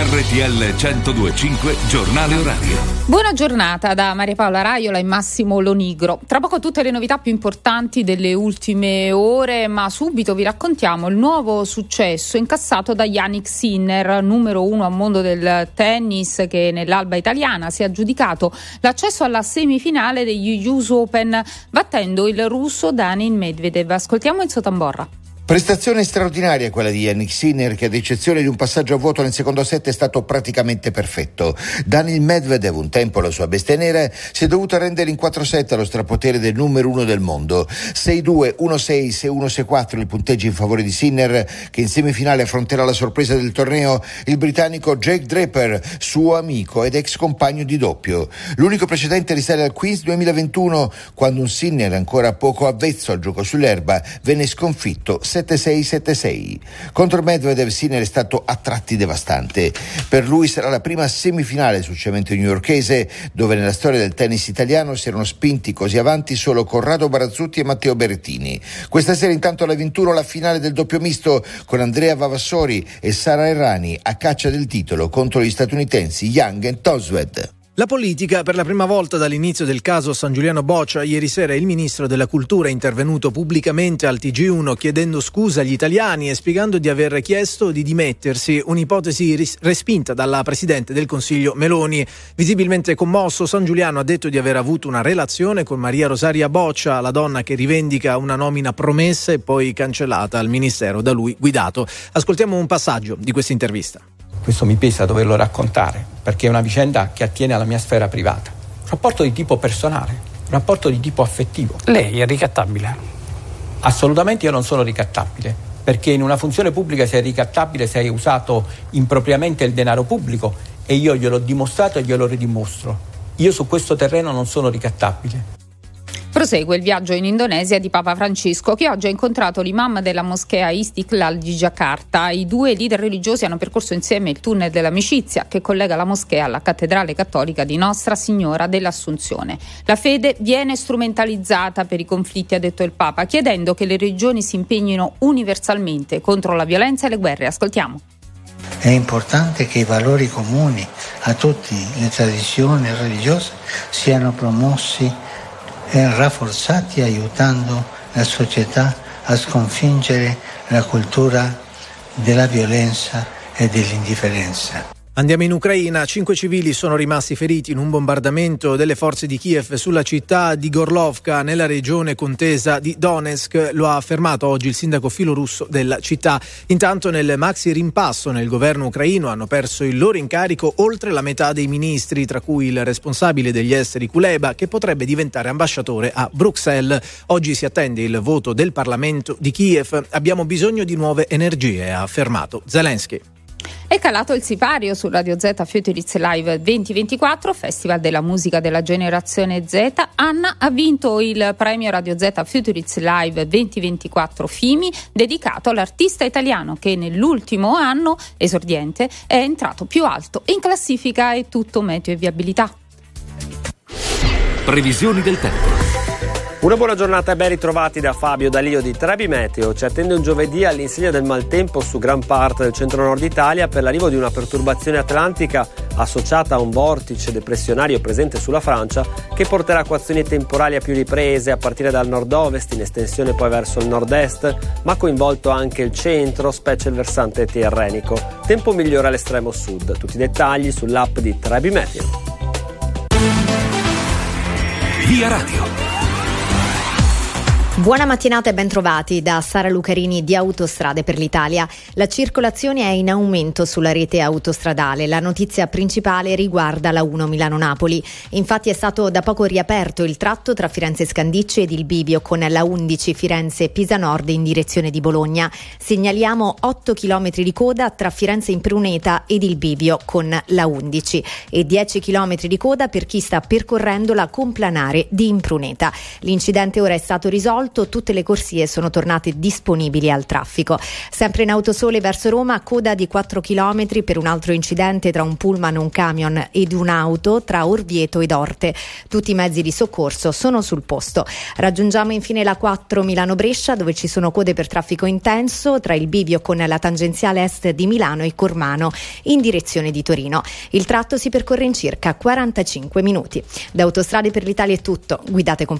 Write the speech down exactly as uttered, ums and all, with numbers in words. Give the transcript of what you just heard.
R T L centodue e cinque Giornale Orario. Buona giornata da Maria Paola Raiola e Massimo Lonigro. Tra poco tutte le novità più importanti delle ultime ore, ma subito vi raccontiamo il nuovo successo incassato da Jannik Sinner, numero uno al mondo del tennis, che nell'alba italiana si è aggiudicato l'accesso alla semifinale degli U S Open battendo il russo Daniil Medvedev. Ascoltiamo Enzo Tamborra. Prestazione straordinaria quella di Jannik Sinner, che ad eccezione di un passaggio a vuoto nel secondo set è stato praticamente perfetto. Daniil Medvedev, un tempo la sua bestia nera, si è dovuto arrendere in quattro set allo strapotere del numero uno del mondo. sei due, uno sei, sei uno, sei quattro il punteggio in favore di Sinner, che in semifinale affronterà la sorpresa del torneo, il britannico Jake Draper, suo amico ed ex compagno di doppio. L'unico precedente risale al Queens duemilaventuno, quando un Sinner ancora poco avvezzo al gioco sull'erba venne sconfitto sette sei sette sei. Contro Medvedev Sinner è stato a tratti devastante. Per lui sarà la prima semifinale sul cemento newyorkese, dove nella storia del tennis italiano si erano spinti così avanti solo Corrado Barazzutti e Matteo Berrettini. Questa sera intanto alle ventuno la finale del doppio misto con Andrea Vavassori e Sara Errani a caccia del titolo contro gli statunitensi Young e Toswed. La politica, per la prima volta dall'inizio del caso San Giuliano Boccia, ieri sera il ministro della Cultura è intervenuto pubblicamente al T G uno chiedendo scusa agli italiani e spiegando di aver chiesto di dimettersi, un'ipotesi ris- respinta dalla Presidente del Consiglio Meloni. Visibilmente commosso, San Giuliano ha detto di aver avuto una relazione con Maria Rosaria Boccia, la donna che rivendica una nomina promessa e poi cancellata al ministero da lui guidato. Ascoltiamo un passaggio di questa intervista. Questo mi pesa doverlo raccontare, perché è una vicenda che attiene alla mia sfera privata. Un rapporto di tipo personale, un rapporto di tipo affettivo. Lei è ricattabile? Assolutamente io non sono ricattabile, perché in una funzione pubblica sei ricattabile se hai usato impropriamente il denaro pubblico, e io gliel'ho dimostrato e glielo ridimostro. Io su questo terreno non sono ricattabile. Prosegue il viaggio in Indonesia di Papa Francesco, che oggi ha incontrato l'imam della moschea Istiklal di Giacarta. I due leader religiosi hanno percorso insieme il tunnel dell'amicizia che collega la moschea alla cattedrale cattolica di Nostra Signora dell'Assunzione. La fede viene strumentalizzata per i conflitti, ha detto il Papa, chiedendo che le religioni si impegnino universalmente contro la violenza e le guerre. Ascoltiamo. È importante che i valori comuni a tutte le tradizioni religiose siano promossi e rafforzati, aiutando la società a sconfiggere la cultura della violenza e dell'indifferenza. Andiamo in Ucraina. Cinque civili sono rimasti feriti in un bombardamento delle forze di Kiev sulla città di Gorlovka nella regione contesa di Donetsk. Lo ha affermato oggi il sindaco filorusso della città. Intanto nel maxi rimpasso nel governo ucraino hanno perso il loro incarico oltre la metà dei ministri, tra cui il responsabile degli esteri Kuleba, che potrebbe diventare ambasciatore a Bruxelles. Oggi si attende il voto del Parlamento di Kiev. Abbiamo bisogno di nuove energie, ha affermato Zelensky. È calato il sipario su Radio Z Futuriz Live duemilaventiquattro, Festival della musica della generazione Z. Anna ha vinto il premio Radio Z Futuriz Live duemilaventiquattro F I M I, dedicato all'artista italiano che nell'ultimo anno esordiente è entrato più alto in classifica. È tutto meteo e viabilità. Previsioni del tempo. Una buona giornata e ben ritrovati da Fabio D'Alio di Trebi Meteo. Ci attende un giovedì all'insegna del maltempo su gran parte del centro-nord Italia per l'arrivo di una perturbazione atlantica associata a un vortice depressionario presente sulla Francia che porterà acquazzoni temporali a più riprese a partire dal nord-ovest, in estensione poi verso il nord-est, ma coinvolto anche il centro, specie il versante tirrenico. Tempo migliore all'estremo sud. Tutti i dettagli sull'app di Trebi Meteo. Via Radio. Buona mattinata e ben trovati da Sara Lucarini di Autostrade per l'Italia. La circolazione è in aumento sulla rete autostradale. La notizia principale riguarda la uno Milano-Napoli. Infatti è stato da poco riaperto il tratto tra Firenze Scandicci ed il bivio con la undici Firenze-Pisa Nord in direzione di Bologna. Segnaliamo otto chilometri di coda tra Firenze Impruneta ed il bivio con la undici e dieci chilometri di coda per chi sta percorrendo la complanare di Impruneta. L'incidente ora è stato risolto risolto, tutte le corsie sono tornate disponibili al traffico. Sempre in Autosole verso Roma, coda di quattro chilometri per un altro incidente tra un pullman, un camion ed un'auto tra Orvieto ed Orte. Tutti i mezzi di soccorso sono sul posto. Raggiungiamo infine la quattro Milano-Brescia, dove ci sono code per traffico intenso tra il bivio con la tangenziale est di Milano e Cormano in direzione di Torino. Il tratto si percorre in circa quarantacinque minuti. Da Autostrade per l'Italia è tutto. Guidate con